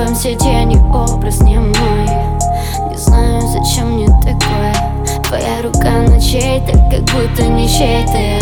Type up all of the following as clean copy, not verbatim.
губам все тени, образ не мой. Не знаю, зачем мне такое. Твоя рука на чьей-то, как будто не чей-то.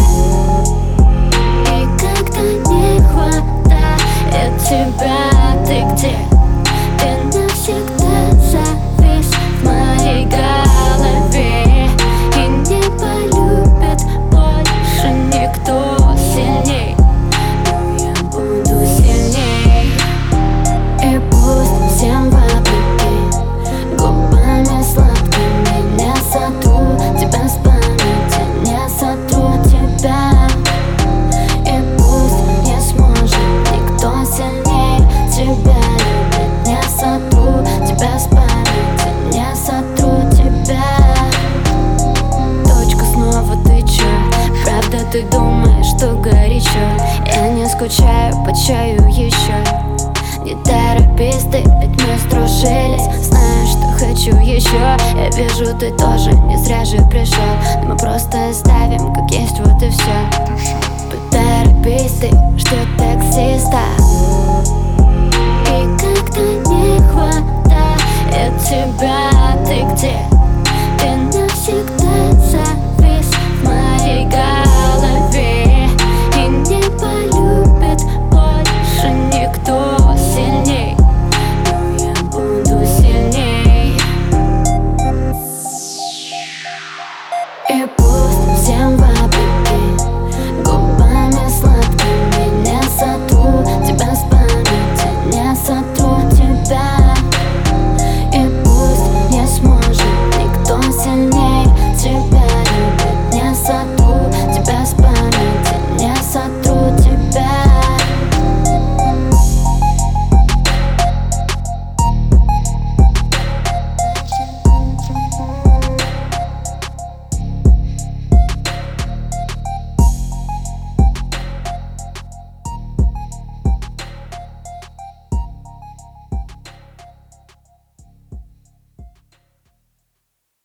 И когда не хватает тебя, ты где? Ты навсегда завис в моей голове. И не полюбит больше никто сильней, но я буду сильней. И пусть всем вопреки, губами сладкими не сотру тебя с памяти, не сотру тебя. И пусть не сможет никто сильней тебя любить, не сотру тебя с памяти, не сотру тебя. Точка, снова ты чё? Правда ты думаешь, что горячо? Я не скучаю по чаю еще. Не торопись ты, ведь мы сдружились. Знаю, что хочу еще. Я вижу, ты тоже не зря же пришел. Но мы просто оставим, как есть, вот и все. Поторопись ты, ждет таксиста. И когда не хватает тебя, ты где?